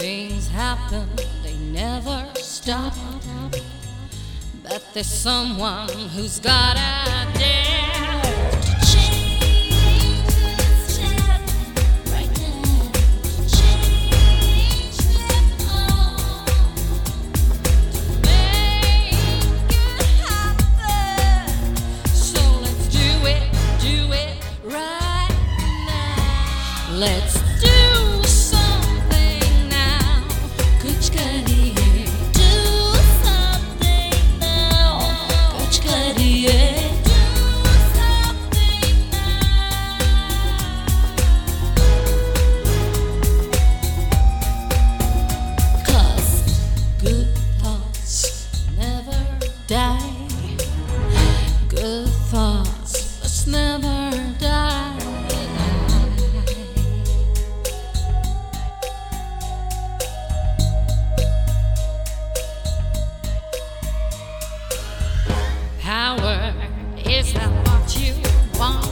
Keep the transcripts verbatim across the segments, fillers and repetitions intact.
Things happen, they never stop. But there's someone who's got a dare to change what's happening right now. To change them all. To make it happen. So let's do it, do it right now. Let's do good thoughts must never die. Power, is that what you want?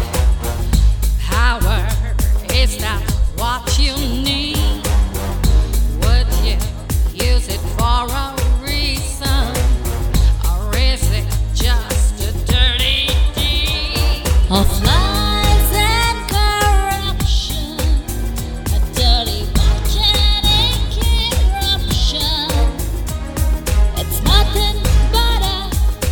Power, is that what you need? Would you use it for a of lies and corruption, a dirty volcanic eruption? It's nothing but a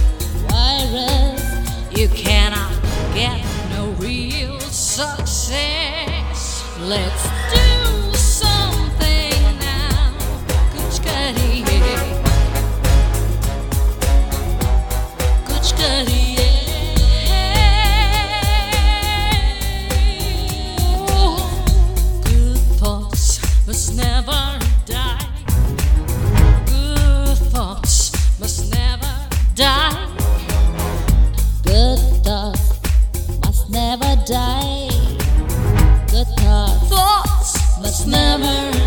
virus. You cannot get no real success. Let's do something now. Kuchkari, kuchkari. Must never die. Good thoughts must never die. Good thoughts must never die. Good thoughts, thoughts must never